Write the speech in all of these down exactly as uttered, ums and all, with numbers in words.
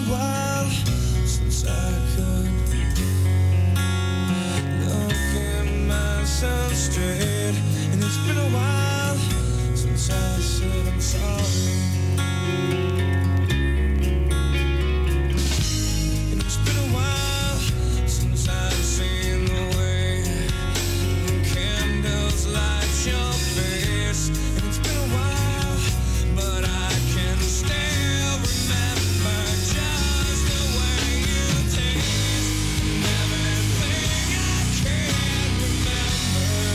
a while since I could look at myself straight, and it's been a while since I said I'm sorry. And it's been a while since I've seen the way the candles light your face, and it's been a while, but I can still remember just the way you taste and everything I can't remember.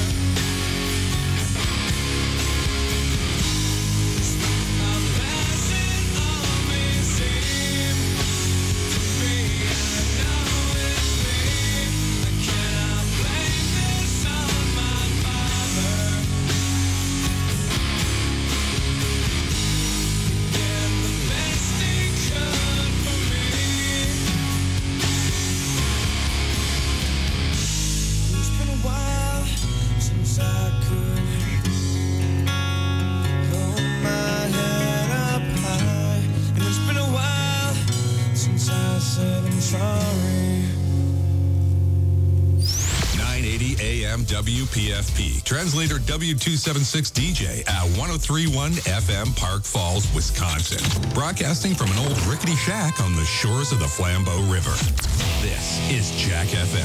A passing on me seem to be, I know it's me. I cannot blame this on my mother. Did the best he could for me. It's been a while since I could hold my head up high, and it's been a while since I said I'm sorry. nine eighty A M W P F P. Translator W two seventy-six D J at one oh three point one F M Park Falls, Wisconsin. Broadcasting from an old rickety shack on the shores of the Flambeau River. This is Jack F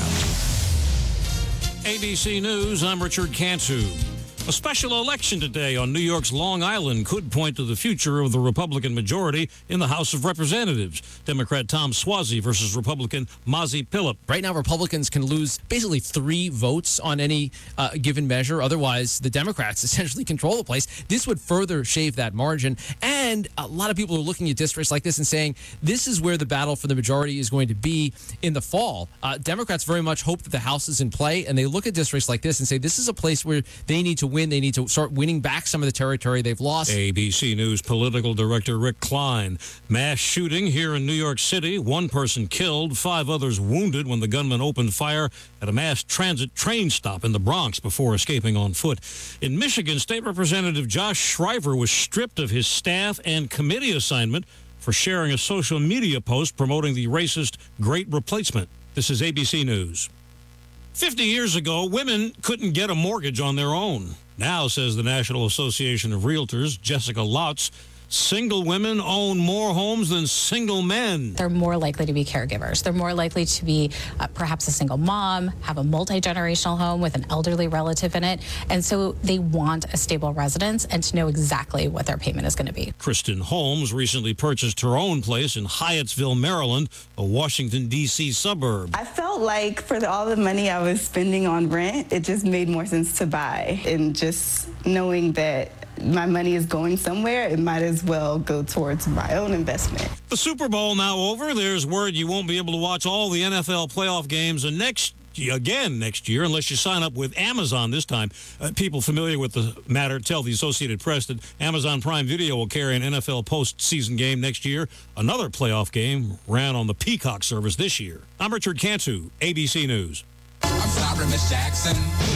M. A B C News, I'm Richard Cantu. A special election today on New York's Long Island could point to the future of the Republican majority in the House of Representatives. Democrat Tom Suozzi versus Republican Mazi Pilip. Right now, Republicans can lose basically three votes on any uh, given measure. Otherwise, the Democrats essentially control the place. This would further shave that margin. And a lot of people are looking at districts like this and saying, this is where the battle for the majority is going to be in the fall. Uh, Democrats very much hope that the House is in play, and they look at districts like this and say, this is a place where they need to win. They need to start winning back some of the territory they've lost. A B C News political director Rick Klein. Mass shooting here in New York City. One person killed, five others wounded when the gunman opened fire at a mass transit train stop in the Bronx before escaping on foot. In Michigan, State Representative Josh Shriver was stripped of his staff and committee assignment for sharing a social media post promoting the racist Great Replacement. This is A B C News. Fifty years ago, women couldn't get a mortgage on their own. Now, says the National Association of Realtors, Jessica Lotz, single women own more homes than single men. They're more likely to be caregivers. They're more likely to be uh, perhaps a single mom, have a multi-generational home with an elderly relative in it. And so they want a stable residence and to know exactly what their payment is going to be. Kristen Holmes recently purchased her own place in Hyattsville, Maryland, a Washington, D C suburb. I felt like for the, all the money I was spending on rent, it just made more sense to buy. And just knowing that my money is going somewhere, it might as well go towards my own investment. The Super Bowl now over. There's word you won't be able to watch all the N F L playoff games and next again next year unless you sign up with Amazon this time. Uh, people familiar with the matter tell the Associated Press that Amazon Prime Video will carry an N F L postseason game next year. Another playoff game ran on the Peacock service this year. I'm Richard Cantu, A B C News. I'm sorry, Miss Jackson.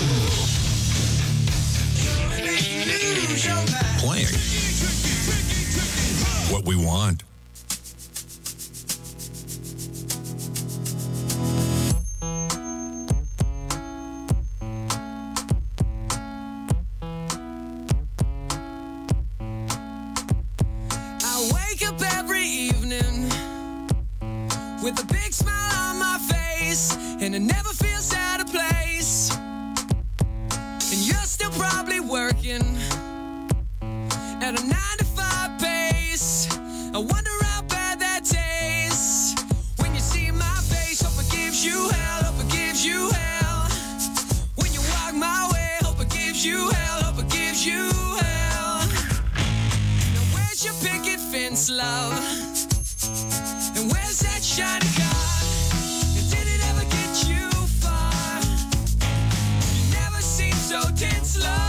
Playing what we want. I wake up every evening with a big smile on my face, and it never feels out of place. And you're still probably working at a nine to five pace. I wonder how bad that tastes when you see my face. Hope it gives you hell, hope it gives you hell. When you walk my way, hope it gives you hell, hope it gives you hell. Now where's your picket fence, love? And where's that shiny car? And did it ever get you far? You never seem so tense, love.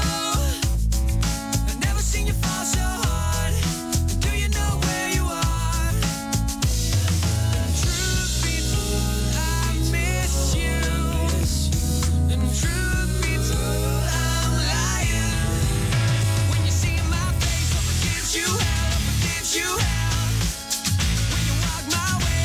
You hell, when you walk my way.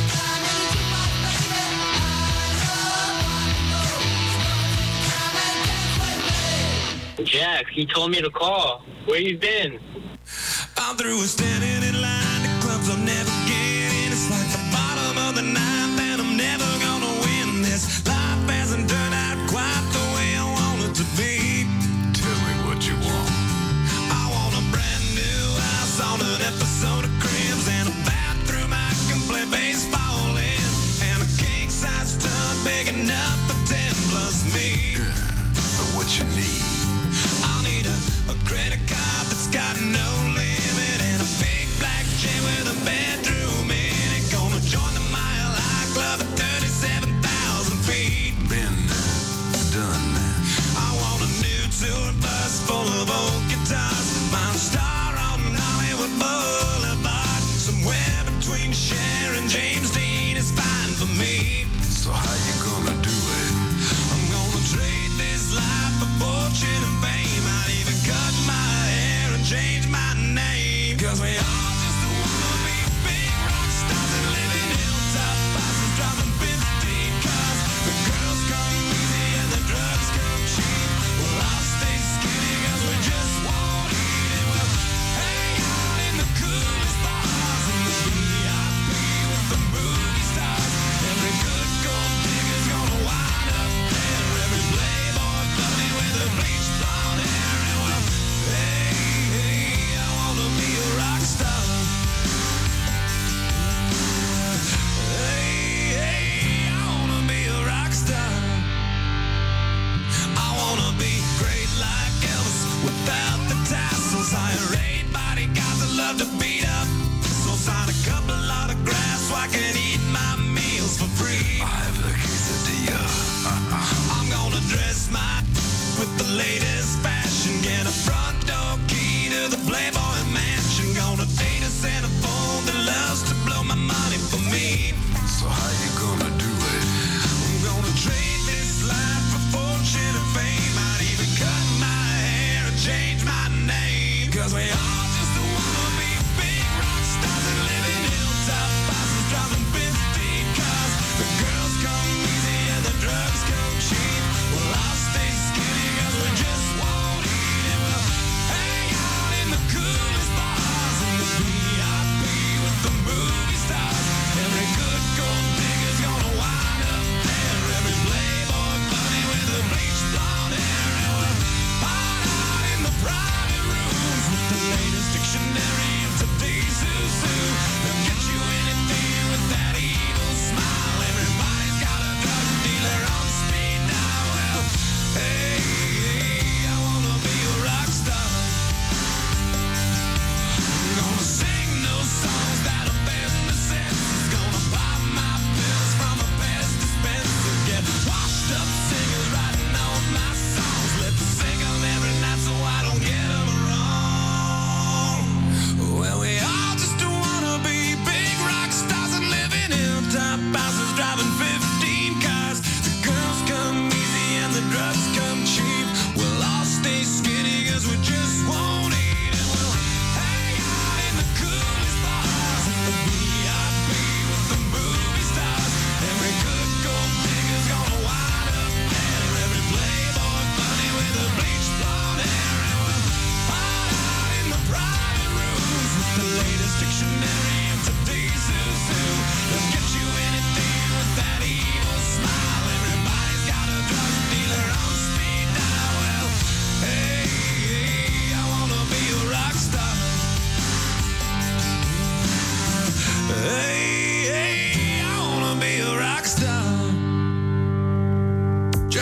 Jack, he told me to call. Where you been? I'm through with standing in line. The clubs I'll never get in. It's like the bottom of the ninth, and I'm never gonna win this. Life hasn't turned out quite the way I want it to be. Tell me what you want. I want a brand new house on an episode of Cribs, and a bathroom I can play baseball in, and a king-size tub big enough for ten plus me. But what you need? I'll need a, a credit card that's got no limit, and a big black chain with a bedroom in it. Gonna join the Mile High Club at thirty-seven thousand feet. Been done that. I want a new tour bus full of old guitars. My star on Hollywood Boulevard. Somewhere between Cher and James Dean is fine for me. So how you gonna do it? I'm gonna trade this life for fortune and fame. I'd even cut my hair and change my name.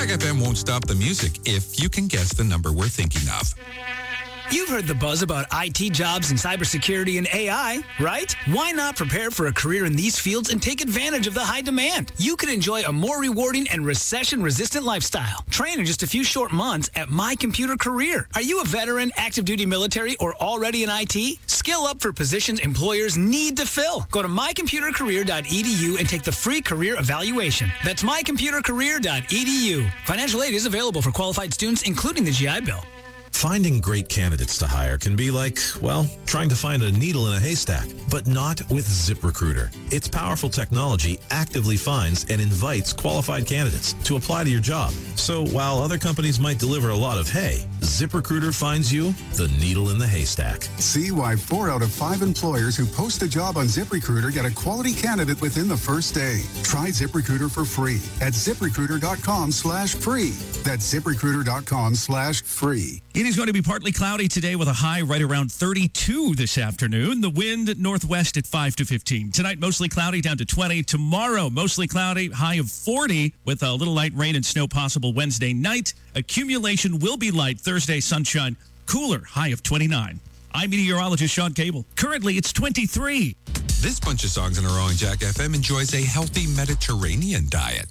Jack F M won't stop the music if you can guess the number we're thinking of. You've heard the buzz about I T jobs and cybersecurity and A I, right? Why not prepare for a career in these fields and take advantage of the high demand? You could enjoy a more rewarding and recession-resistant lifestyle. Train in just a few short months at My Computer Career. Are you a veteran, active duty military, or already in I T? Skill up for positions employers need to fill. Go to my computer career dot e d u and take the free career evaluation. That's my computer career dot e d u. Financial aid is available for qualified students, including the G I Bill. Finding great candidates to hire can be like, well, trying to find a needle in a haystack, but not with ZipRecruiter. Its powerful technology actively finds and invites qualified candidates to apply to your job. So while other companies might deliver a lot of hay, ZipRecruiter finds you the needle in the haystack. See why four out of five employers who post a job on ZipRecruiter get a quality candidate within the first day. Try ZipRecruiter for free at ZipRecruiter dot com slash free. That's ZipRecruiter dot com slash free. It is going to be partly cloudy today with a high right around thirty-two this afternoon. The wind northwest at five to fifteen. Tonight, mostly cloudy down to twenty. Tomorrow, mostly cloudy, high of forty with a little light rain and snow possible Wednesday night. Accumulation will be light Thursday, sunshine, cooler, high of twenty-nine. I'm meteorologist Sean Cable. Currently, it's twenty-three. This bunch of songs in a row on Jack F M enjoys a healthy Mediterranean diet.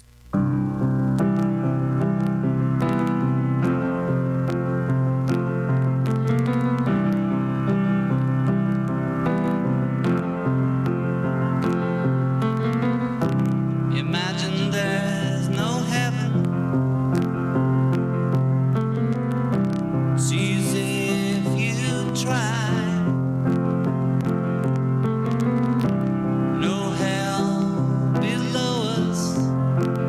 Imagine there's no heaven. It's easy if you try. No hell below us.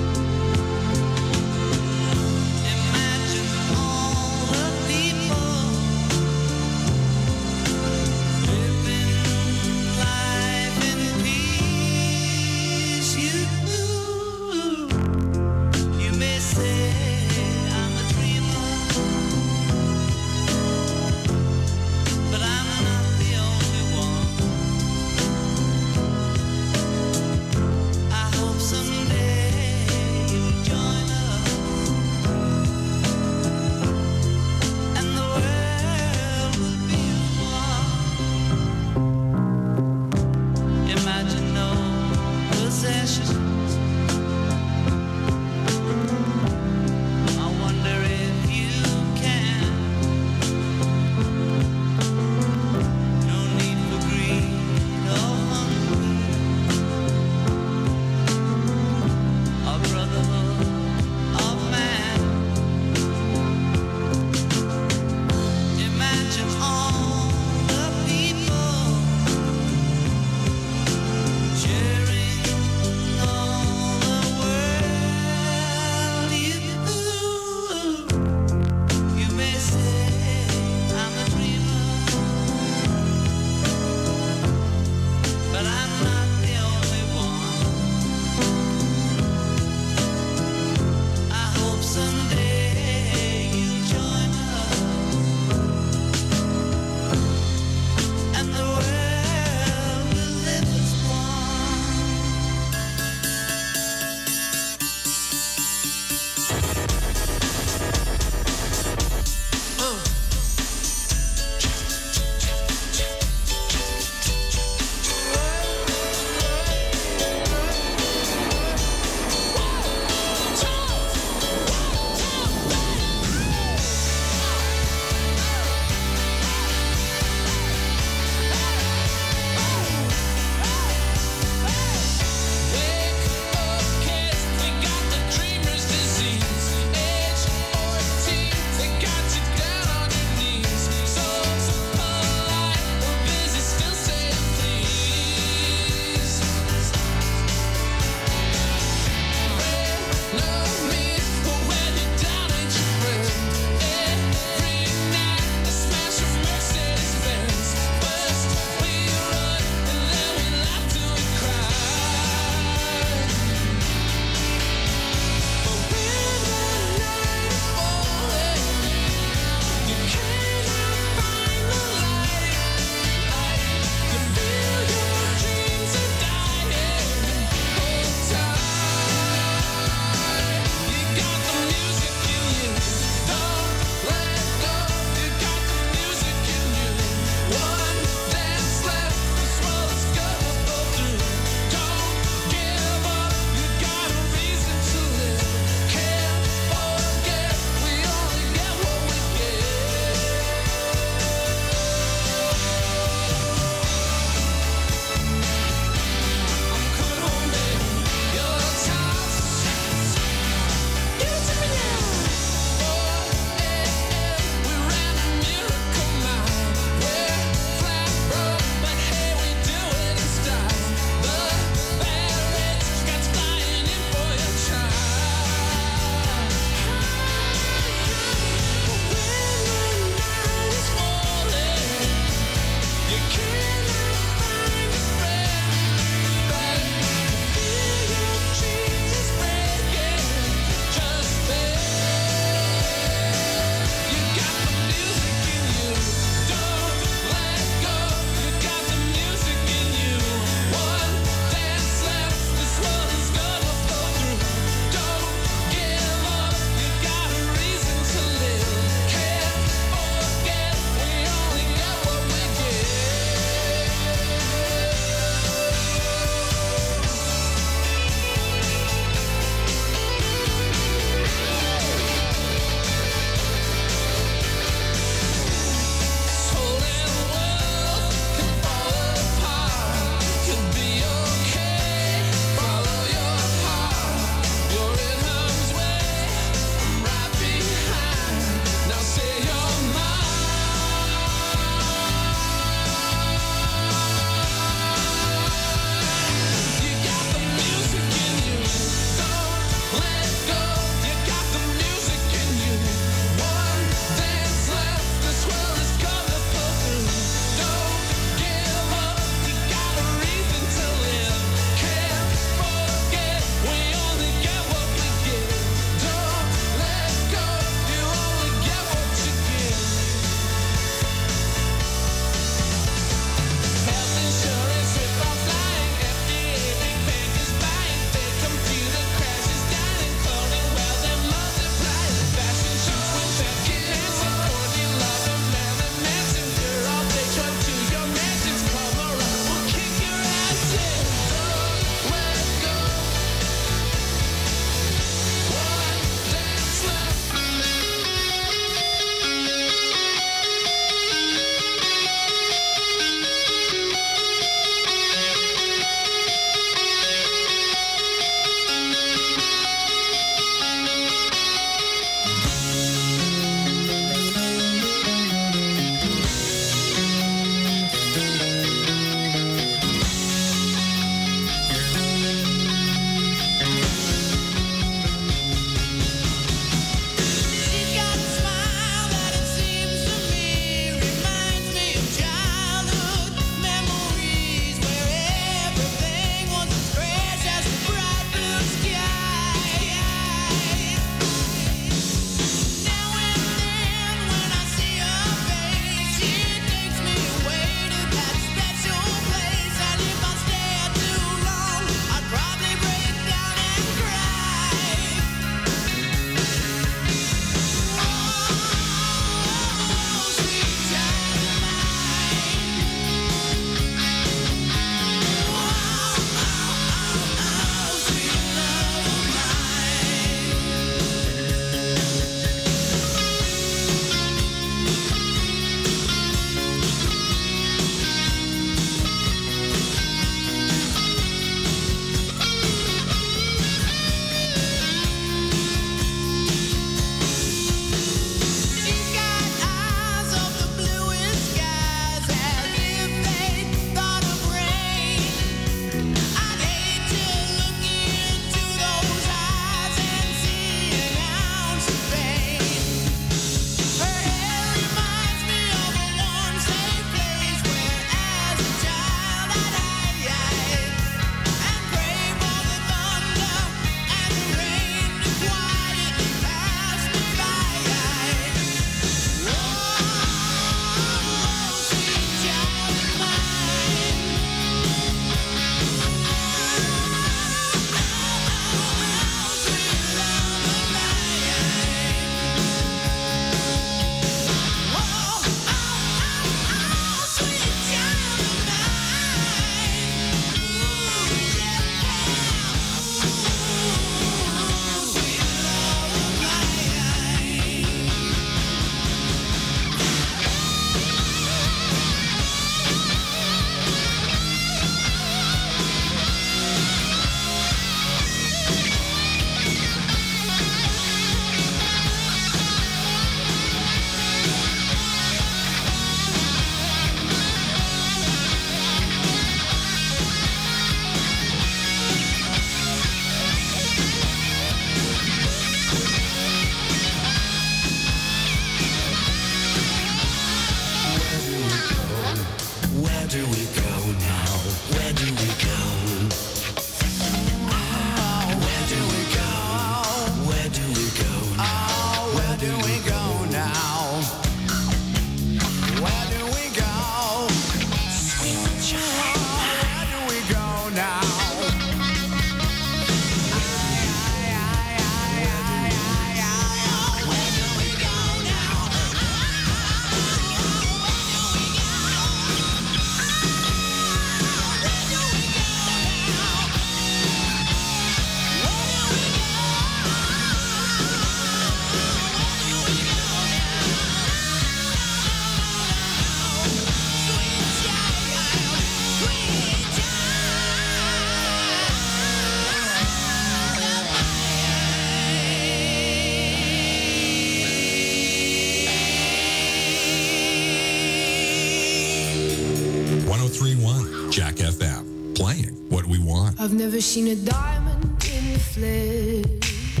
playing what we want. I've never seen a diamond in the flesh.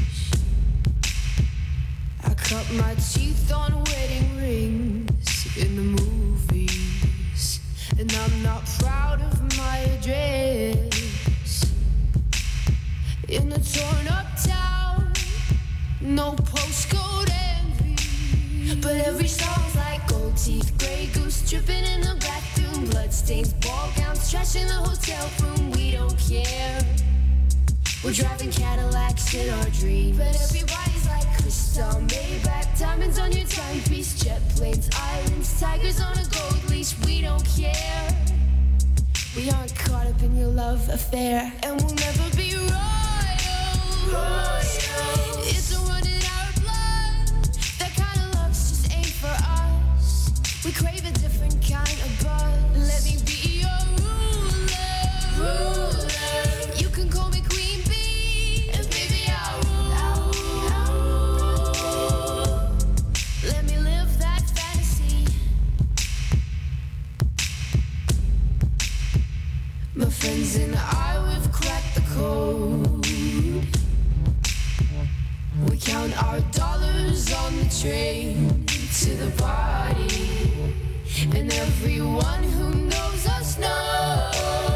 I cut my teeth on wedding rings in the movies, and I'm not proud of my address. In a torn up town, no postcode envy, but every song's like gold teeth, Grey Goose dripping in the bathroom, bloodstains, ball gowns, trash in the hotel room. We don't care. We're driving Cadillacs in our dreams, but everybody's like crystal, Maybach, diamonds on your timepiece, jet planes, islands, tigers on a gold leash. We don't care. We aren't caught up in your love affair, and we'll never be royal. Royal. It's a run in our blood. That kind of love's just ain't for us. We crave a different kind of buzz. Let me be your ruler. Ruler. You can call me Queen Bee, and baby I'll rule. I'll rule. Let me live that fantasy. My friends and I, we've cracked the code. We count our dollars on the train to the party, and everyone who knows us knows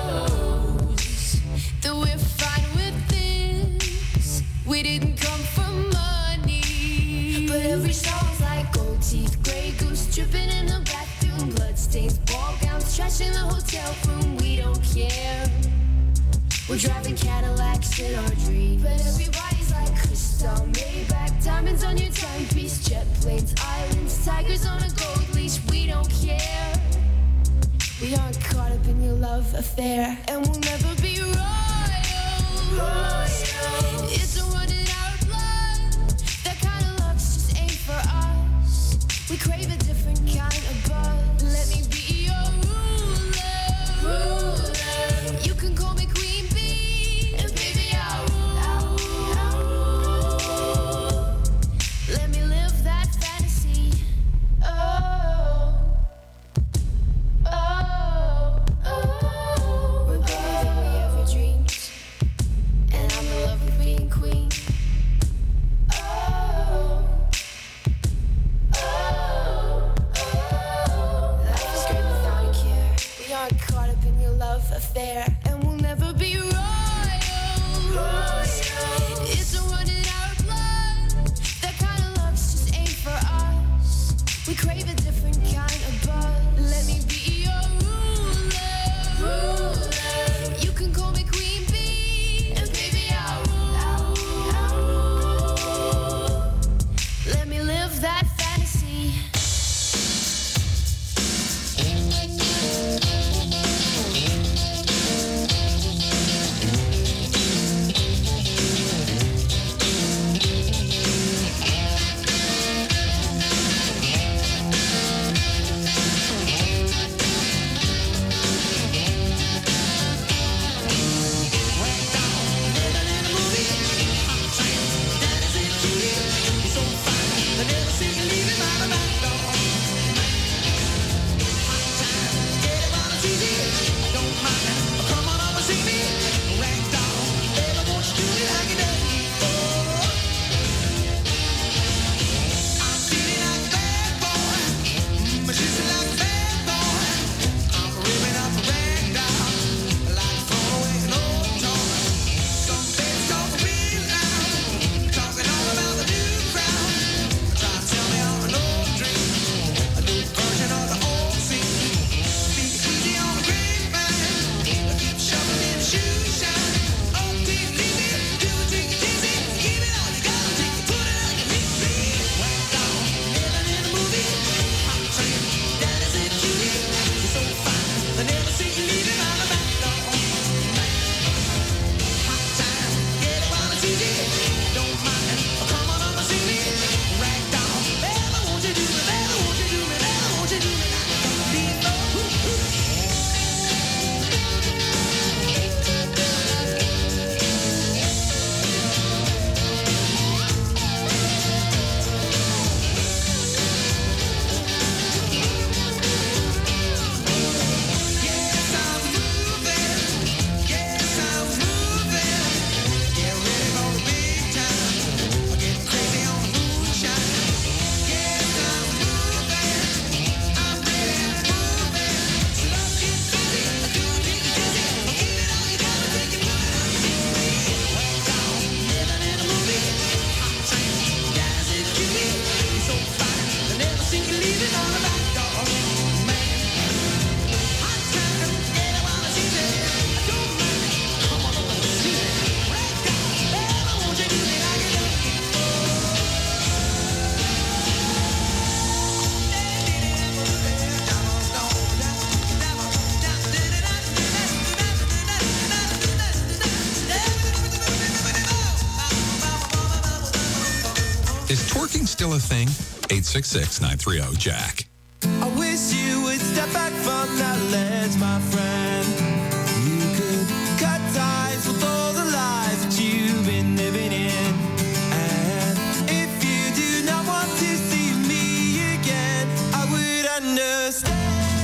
that we're fine with this. We didn't come for money, but every song's like gold teeth, Grey Goose dripping in the bathroom, bloodstains, ball gowns, trash in the hotel room. We don't care. We're driving Cadillacs in our dreams, but everybody's like crystal, Maybach, diamonds on your timepiece, jet planes, islands, tigers on a gold leash. We don't care. We aren't caught up in your love affair, and we'll never be royal. Royal. It's a run in our blood. That kind of love's just ain't for us. We crave a different kind of buzz. Let me be your ruler. Ruler. You can call me Queen Bee, and baby I'll rule. I'll rule. Let me live that fantasy. Oh, oh, oh. We're better than we ever dreamed, and I'm in love with being queen. Is twerking still a thing? eight six six, nine three zero, Jack. I wish you would step back from that ledge, my friend. You could cut ties with all the lies that you've been living in. And if you do not want to see me again, I would understand.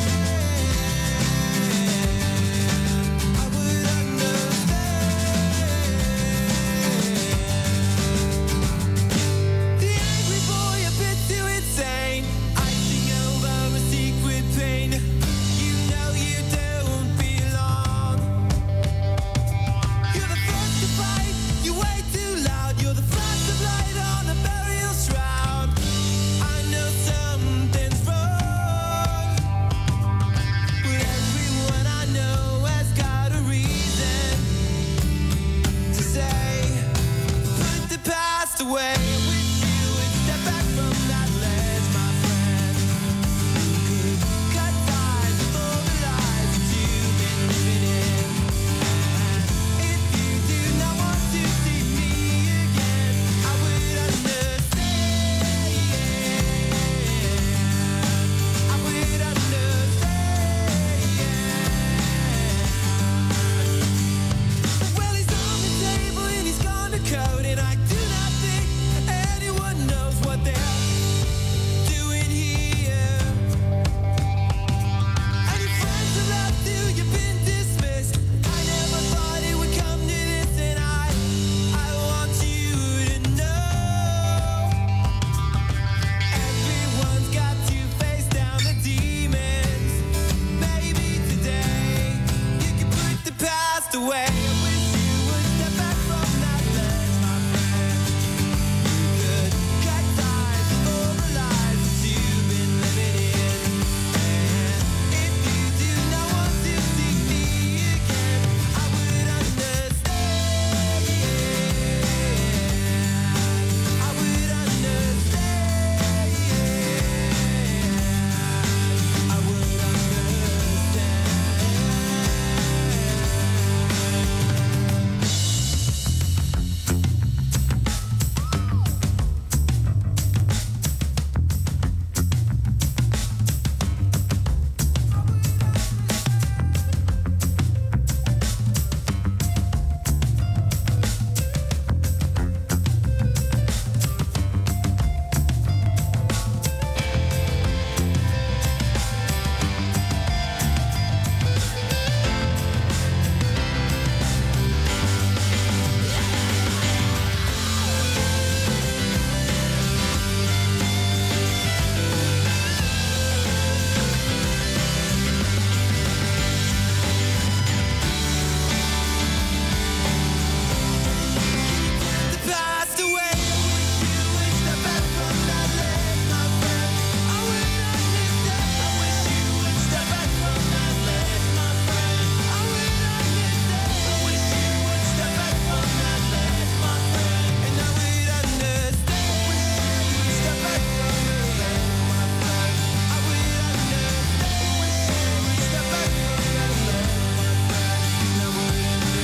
I would understand. The angry boy a bit too insane. Icing over a secret pain. You know you don't belong. You're the first to fight. You're way too loud. You're the flash of light on a burial shroud. I know something's wrong. But everyone I know has got a reason to say, put the past away. I wish you would step back from that ledge, my friend. You could cut ties with all the lies that you've been living in. If you do not want to see me again, I would understand. I would understand. Well, he's on the table and he's gone to code, and I do not think anyone knows what they're doing here. And your friends have left you, you've been dismissed. I never thought it would come to this, and I, I want you to know. Everyone's got to face down the demons. Maybe today you can put the past away. I wish you would step back from that ledge, my friend. You could cut ties with all the lies that you've been living in. And if you do not want to see me again, I would understand. I would understand. I would the past away. I wish you would step back from that ledge, my friend. I would understand. I wish you would step back from that ledge, my friend. I would understand. I wish you would step back from that ledge, my friend. And I would understand. I wish you would step back from that ledge, my friend. I would understand. I wish you would step back from that ledge, my friend. And I would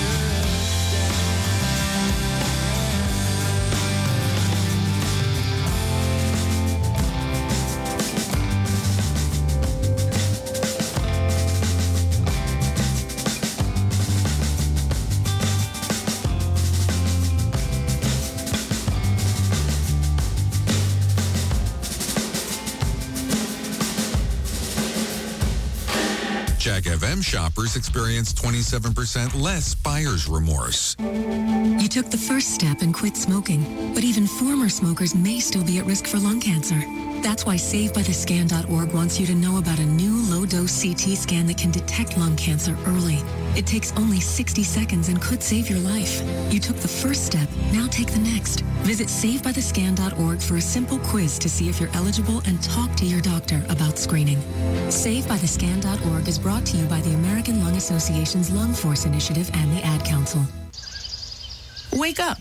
Jack F M shoppers experience twenty-seven percent less buyer's remorse. You took the first step and quit smoking, but even former smokers may still be at risk for lung cancer. That's why Save By The Scan dot org wants you to know about a new low-dose C T scan that can detect lung cancer early. It takes only sixty seconds and could save your life. You took the first step, now take the next. Visit Save By The Scan dot org for a simple quiz to see if you're eligible and talk to your doctor about screening. Save By The Scan dot org is brought to you by the American Lung Association's Lung Force Initiative and the Ad Council. Wake up.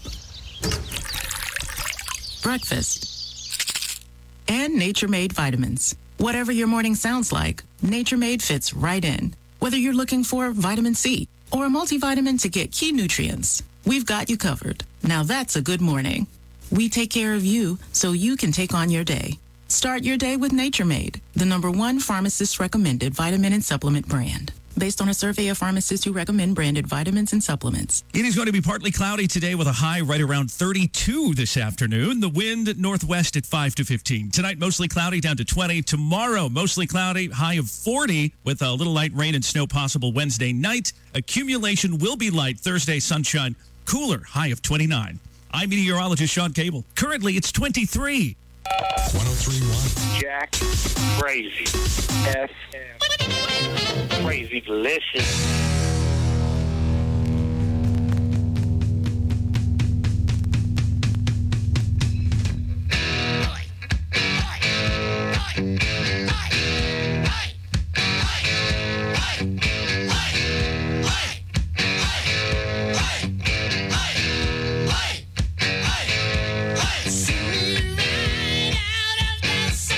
Breakfast. And Nature Made vitamins. Whatever your morning sounds like, Nature Made fits right in. Whether you're looking for vitamin C or a multivitamin to get key nutrients, we've got you covered. Now that's a good morning. We take care of you so you can take on your day. Start your day with Nature Made, the number one pharmacist recommended vitamin and supplement brand. Based on a survey of pharmacists who recommend branded vitamins and supplements. It is going to be partly cloudy today with a high right around thirty-two this afternoon. The wind northwest at five to fifteen. Tonight, mostly cloudy down to twenty. Tomorrow, mostly cloudy, high of forty with a little light rain and snow possible Wednesday night. Accumulation will be light. Thursday, sunshine, cooler, high of twenty-nine. I'm meteorologist Sean Cable. Currently, it's twenty-three. one oh three point one. Jack, crazy. F M. Crazy delicious.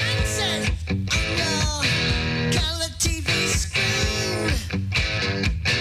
Color T V screen.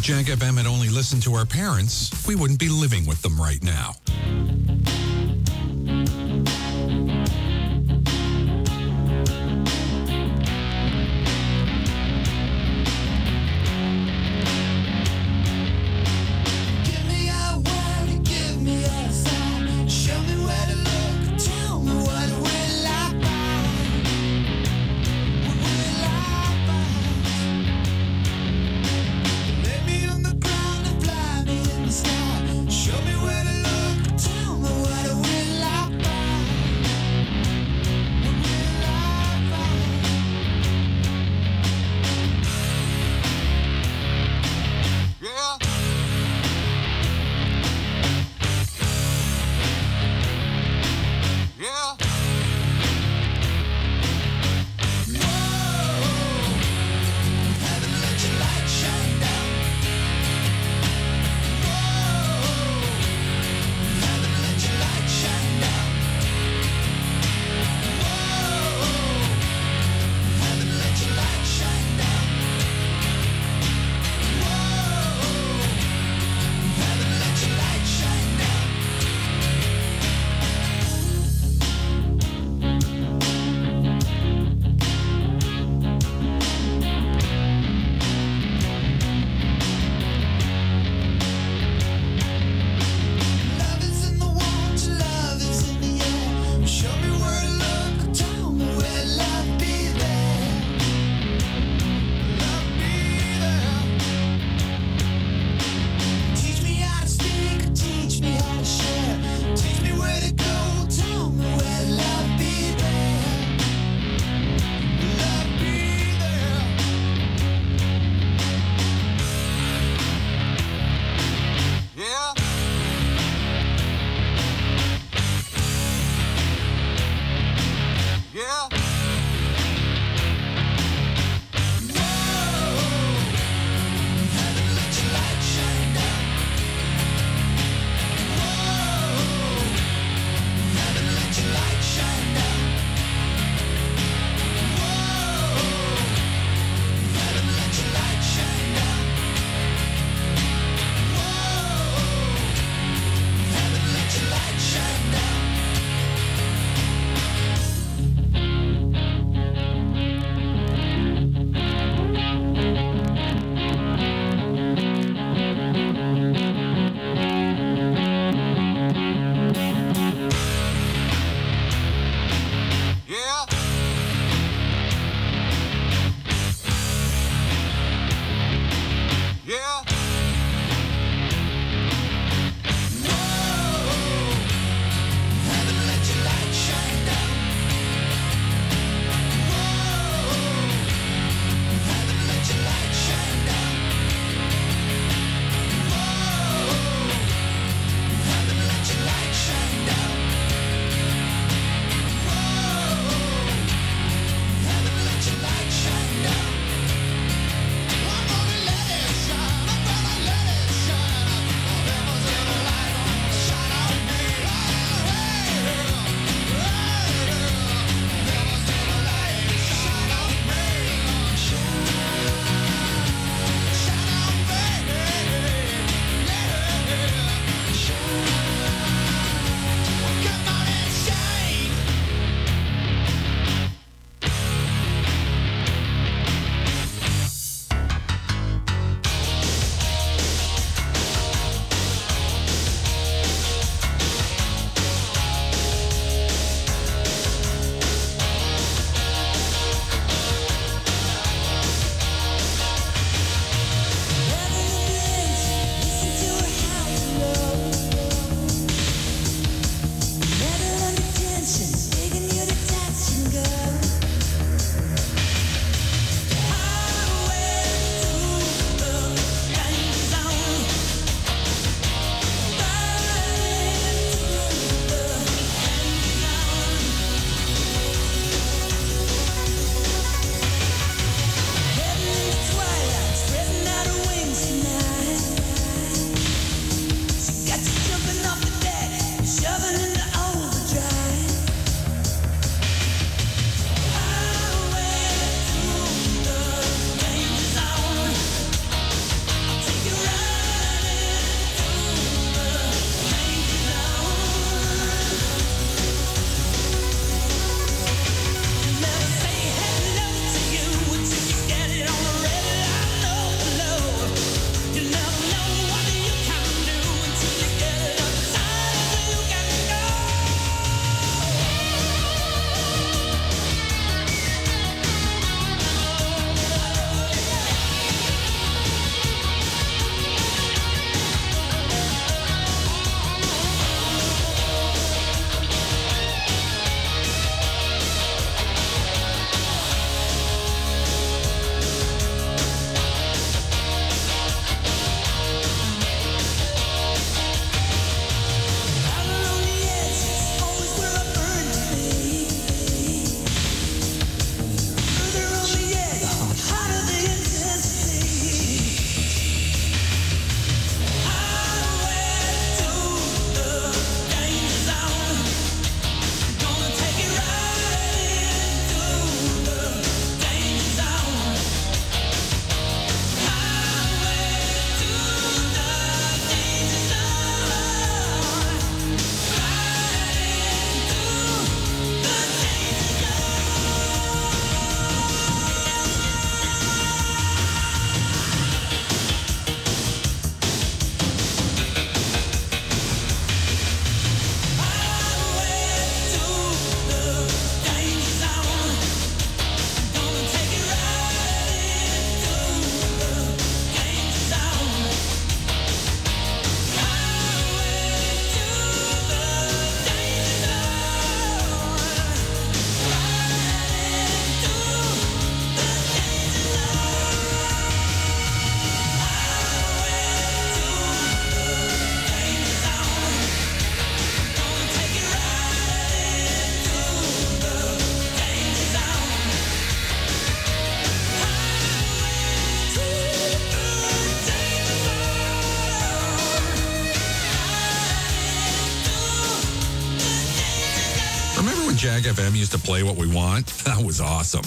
Jack F M had only listened to our parents, we wouldn't be living with them right now. Show me where to look. when Jag F M used to play what we want? That was awesome.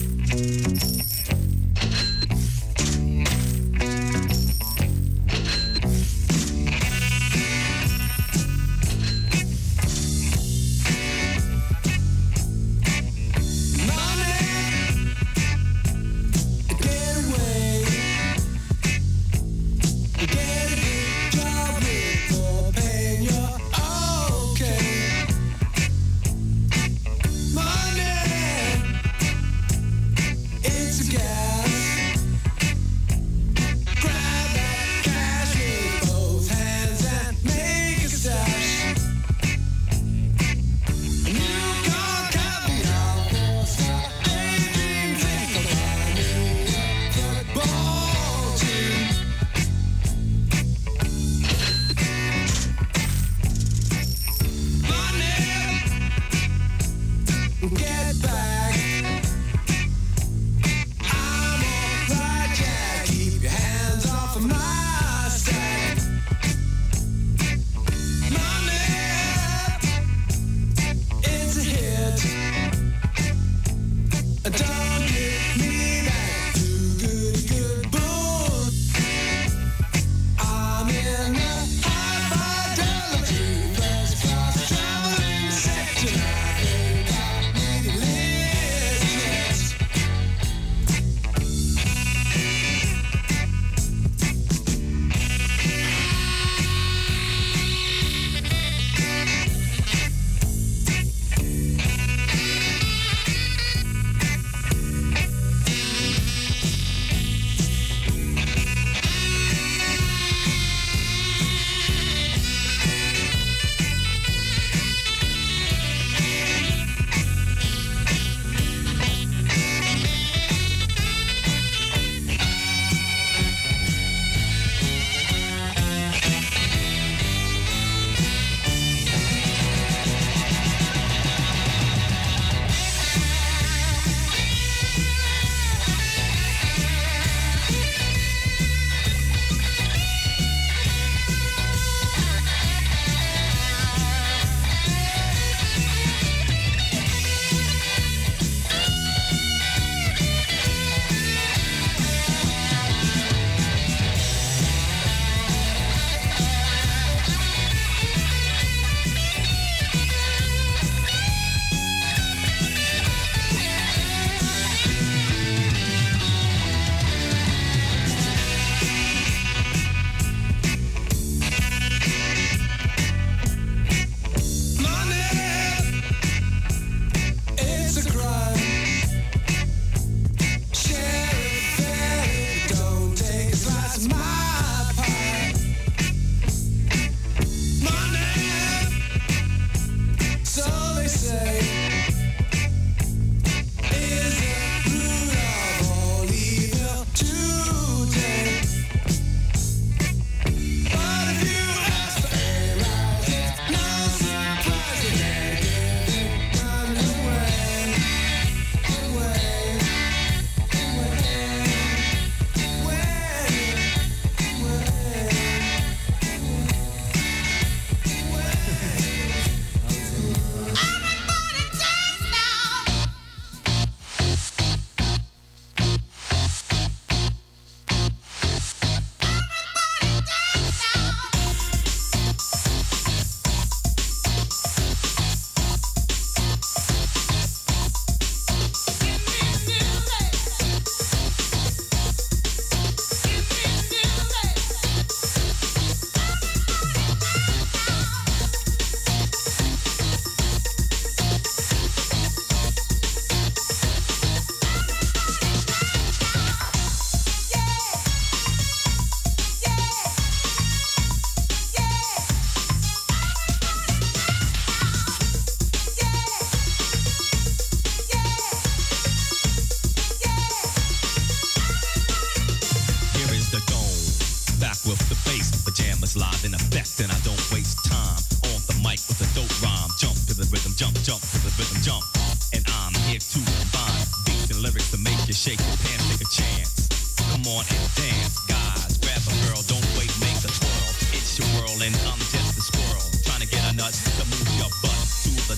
pajamas live in effect, and I don't waste time on the mic with a dope rhyme. Jump to the rhythm, jump, jump to the rhythm, jump. And I'm here to combine beats and lyrics to make you shake your pants, take a chance. Come on and dance, guys. Grab a girl, don't wait, make a twirl. It's your world, and I'm just a squirrel trying to get a nut to move your butt to the dance floor.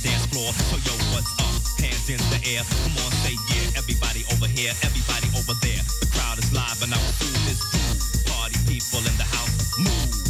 floor. So yo, what's up? Hands in the air. Come on, say yeah. Everybody over here, everybody over there. The crowd is live and I will do this. Party people in the house, move.